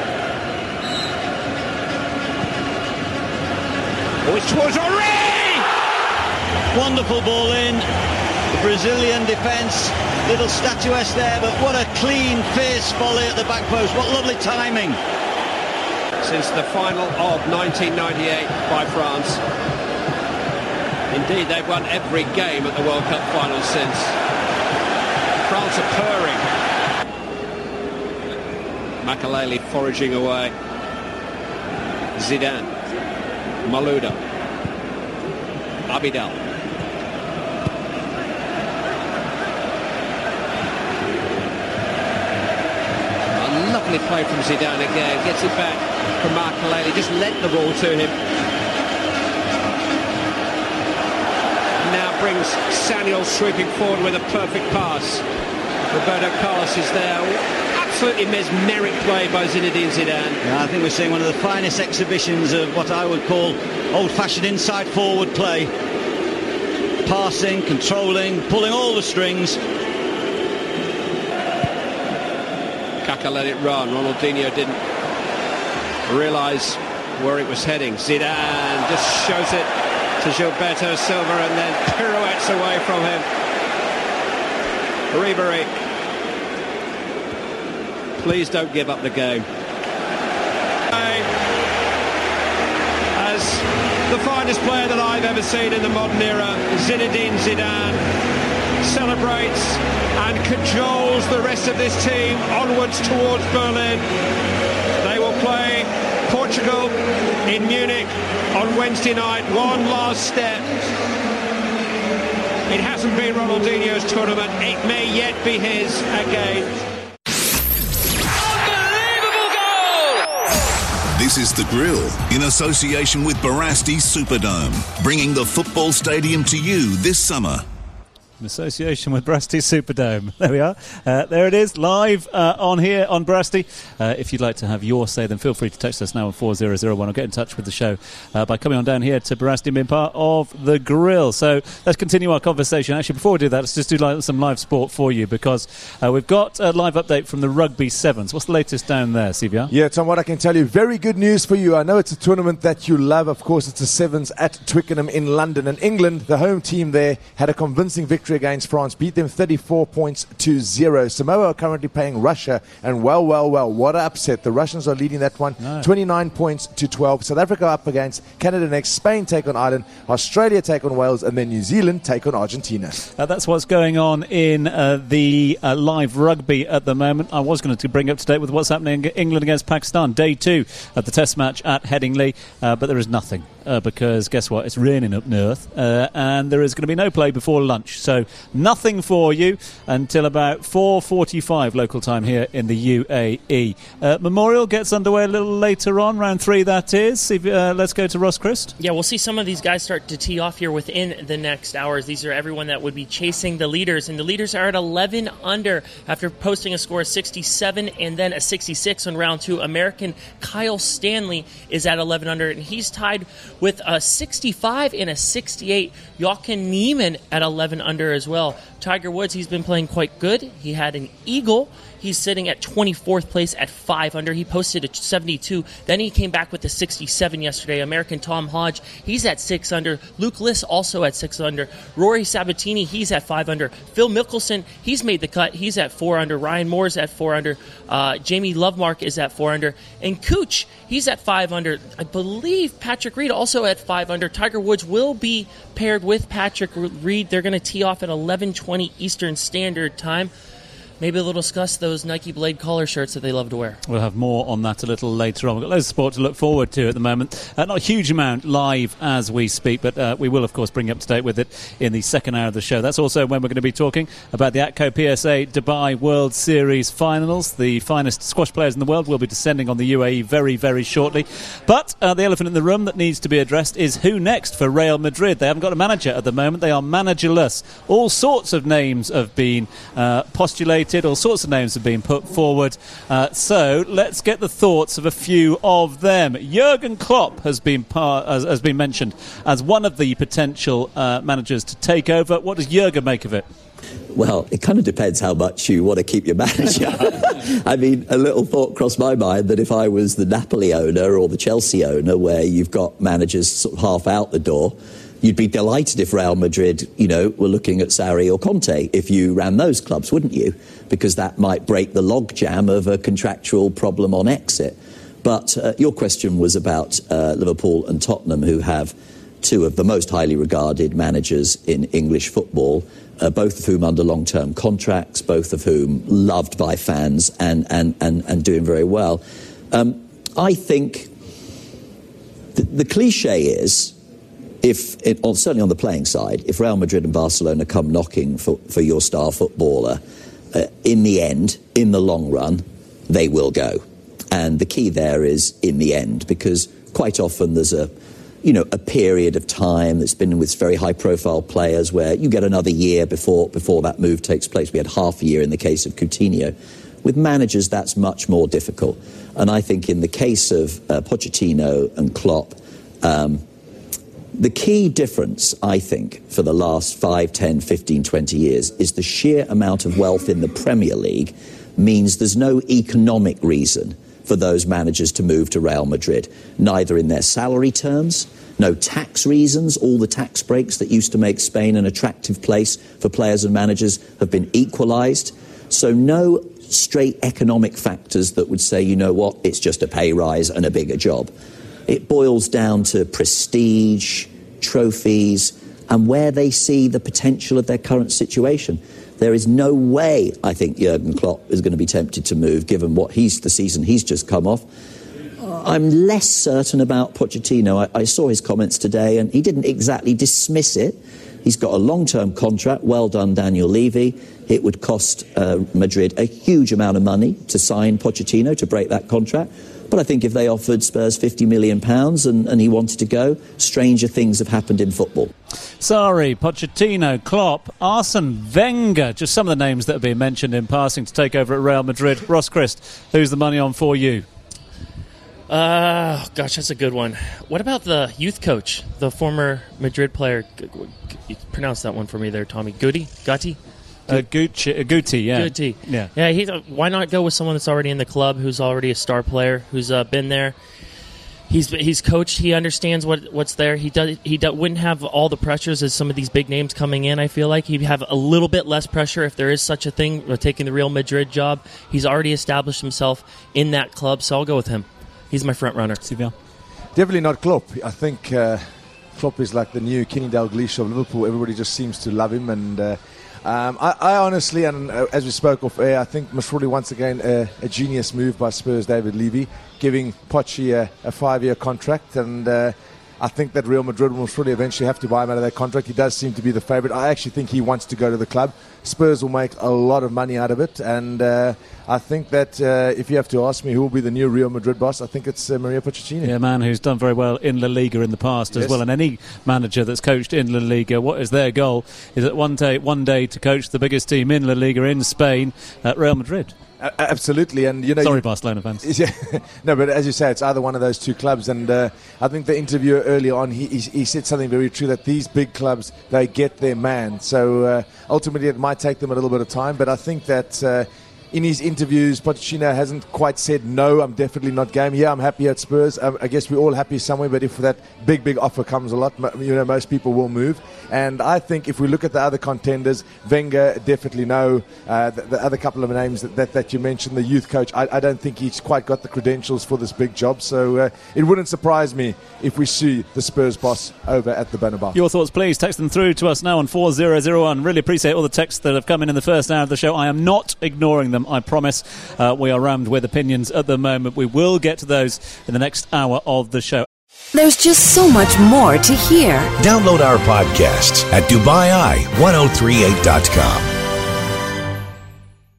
Oh, it's towards Henry! Wonderful ball in. The Brazilian defence, little statuesque there, but what a clean, fierce volley at the back post. What lovely timing. Since the final of nineteen ninety-eight by France. Indeed, they've won every game at the World Cup final since. France are purring. Makelele foraging away. Zidane. Malouda. Abidal. A lovely play from Zidane again. Gets it back from Makelele. Just lent the ball to him. Now brings Samuel sweeping forward with a perfect pass. Roberto Carlos is there. Absolutely mesmeric play by Zinedine Zidane. Yeah, I think we're seeing one of the finest exhibitions of what I would call old-fashioned inside-forward play. Passing, controlling, pulling all the strings. Kaka let it run. Ronaldinho didn't realise where it was heading. Zidane just shows it to Gilberto Silva and then pirouettes away from him. Ribéry. Please don't give up the game. As the finest player that I've ever seen in the modern era, Zinedine Zidane celebrates and cajoles the rest of this team onwards towards Berlin. They will play Portugal in Munich on Wednesday night. One last step. It hasn't been Ronaldinho's tournament. It may yet be his again. This is The Grill, in association with Barasti Superdome, bringing the football stadium to you this summer. In association with Barasti Superdome. There we are. Uh, there it is, live uh, on here on Barasti. Uh, if you'd like to have your say, then feel free to text us now on four zero zero one or get in touch with the show uh, by coming on down here to Barasti and being part of The Grill. So let's continue our conversation. Actually, before we do that, let's just do like, some live sport for you, because uh, we've got a live update from the Rugby Sevens. What's the latest down there, C V R? Yeah, Tom, what I can tell you, very good news for you. I know it's a tournament that you love. Of course, it's the Sevens at Twickenham in London. And England, the home team there, had a convincing victory against France, beat them thirty-four points to zero. Samoa are currently playing Russia, and well, well, well, what an upset. The Russians are leading that one, no. twenty-nine points to twelve. South Africa up against Canada next, Spain take on Ireland, Australia take on Wales, and then New Zealand take on Argentina. Uh, that's what's going on in uh, the uh, live rugby at the moment. I was going to bring up to date with what's happening in England against Pakistan, day two of the test match at Headingley, uh, but there is nothing. uh, because guess what? It's raining up north, uh, and there is going to be no play before lunch. So nothing for you until about four forty-five local time here in the U A E. Uh, Memorial gets underway a little later on, round three that is. If, uh, let's go to Ross Christ. Yeah, we'll see some of these guys start to tee off here within the next hours. These are everyone that would be chasing the leaders, and the leaders are at eleven under after posting a score of sixty-seven and then a sixty-six on round two. American Kyle Stanley is at eleven under, and he's tied with a sixty-five and a sixty-eight. Jochen Niemann at eleven under as well. Tiger Woods, he's been playing quite good. He had an eagle. He's sitting at twenty-fourth place at five under. He posted a seventy-two. Then he came back with a sixty-seven yesterday. American Tom Hodge, he's at six under. Luke Liss also at six under. Rory Sabatini, he's at five under. Phil Mickelson, he's made the cut. He's at four under. Ryan Moore's at four under. Uh, Jamie Lovemark is at four under. And Cooch, he's at five under. I believe Patrick Reed also at five under. Tiger Woods will be paired with Patrick Reed. They're going to tee off at eleven twenty Eastern Standard Time. Maybe they'll discuss those Nike Blade collar shirts that they love to wear. We'll have more on that a little later on. We've got loads of sport to look forward to at the moment. Uh, not a huge amount live as we speak, but uh, we will, of course, bring you up to date with it in the second hour of the show. That's also when we're going to be talking about the ATCO P S A Dubai World Series finals. The finest squash players in the world will be descending on the U A E very, very shortly. But uh, the elephant in the room that needs to be addressed is who next for Real Madrid. They haven't got a manager at the moment. They are managerless. All sorts of names have been uh, postulated. All sorts of names have been put forward. Uh, so let's get the thoughts of a few of them. Jurgen Klopp has been par- has, has been mentioned as one of the potential uh, managers to take over. What does Jurgen make of it? Well, it kind of depends how much you want to keep your manager. I mean, a little thought crossed my mind that if I was the Napoli owner or the Chelsea owner, where you've got managers sort of half out the door, you'd be delighted if Real Madrid, you know, were looking at Sarri or Conte if you ran those clubs, wouldn't you? Because that might break the logjam of a contractual problem on exit. But uh, your question was about uh, Liverpool and Tottenham, who have two of the most highly regarded managers in English football, uh, both of whom under long-term contracts, both of whom loved by fans and, and, and, and doing very well. Um, I think th- the cliche is, if it, certainly on the playing side, if Real Madrid and Barcelona come knocking for, for your star footballer, uh, in the end, in the long run, they will go. And the key there is in the end, because quite often there's a, you know, a period of time that's been with very high-profile players where you get another year before before that move takes place. We had half a year in the case of Coutinho. With managers, that's much more difficult. And I think in the case of uh, Pochettino and Klopp, um, the key difference, I think, for the last five, ten, fifteen, twenty years is the sheer amount of wealth in the Premier League means there's no economic reason for those managers to move to Real Madrid, neither in their salary terms, no tax reasons. All the tax breaks that used to make Spain an attractive place for players and managers have been equalised. So no straight economic factors that would say, you know what, it's just a pay rise and a bigger job. It boils down to prestige, trophies, and where they see the potential of their current situation. There is no way, I think, Jurgen Klopp is going to be tempted to move, given what he's the season he's just come off. I'm less certain about Pochettino. I, I saw his comments today, and he didn't exactly dismiss it. He's got a long-term contract. Well done, Daniel Levy. It would cost uh, Madrid a huge amount of money to sign Pochettino, to break that contract. But I think if they offered Spurs fifty million pounds and, and he wanted to go, stranger things have happened in football. Sarri, Pochettino, Klopp, Arsene Wenger, just some of the names that have been mentioned in passing to take over at Real Madrid. Ross Christ, who's the money on for you? Uh, gosh, that's a good one. What about the youth coach, the former Madrid player? You pronounce that one for me there, Tommy. Guti? Guti? Uh, Gucci, uh, Guti, yeah. Guti. Yeah. Yeah, he's, uh, why not go with someone that's already in the club, who's already a star player, who's uh, been there? He's he's coached. He understands what what's there. He does. He do, wouldn't have all the pressures as some of these big names coming in. I feel like he'd have a little bit less pressure if there is such a thing, uh, taking the Real Madrid job. He's already established himself in that club, so I'll go with him. He's my front runner. Sylvain? Definitely not Klopp. I think uh, Klopp is like the new Kenny Dalglish of Liverpool. Everybody just seems to love him, and uh, um, I, I honestly, and uh, as we spoke off air, I think most probably once again uh, a genius move by Spurs' David Levy, giving Pochi a, a five-year contract, and uh, I think that Real Madrid will surely eventually have to buy him out of that contract. He does seem to be the favourite. I actually think he wants to go to the club. Spurs will make a lot of money out of it, and uh, I think that uh, if you have to ask me who will be the new Real Madrid boss, I think it's uh, Mario Pochettino. Yeah, a man who's done very well in La Liga in the past yes. as well, and any manager that's coached in La Liga, what is their goal? Is it one day, one day to coach the biggest team in La Liga in Spain, at Real Madrid? Uh, absolutely, and you know. Sorry, you, Barcelona fans. Yeah, no, but as you say, it's either one of those two clubs, and uh, I think the interviewer early on he, he he said something very true, that these big clubs, they get their man. So uh, ultimately, it might take them a little bit of time, but I think that. Uh, In his interviews, Pochettino hasn't quite said, no, I'm definitely not game. Yeah, I'm happy at Spurs. Um, I guess we're all happy somewhere, but if that big, big offer comes a lot, you know, most people will move. And I think if we look at the other contenders, Wenger, definitely no. Uh, the, the other couple of names that, that, that you mentioned, the youth coach, I, I don't think he's quite got the credentials for this big job. So uh, it wouldn't surprise me if we see the Spurs boss over at the Bernabeu. Your thoughts, please. Text them through to us now on four zero zero one. Really appreciate all the texts that have come in in the first hour of the show. I am not ignoring them, I promise. Uh, we are rammed with opinions at the moment. We will get to those in the next hour of the show. There's just so much more to hear. Download our podcasts at Dubai Eye ten thirty-eight dot com.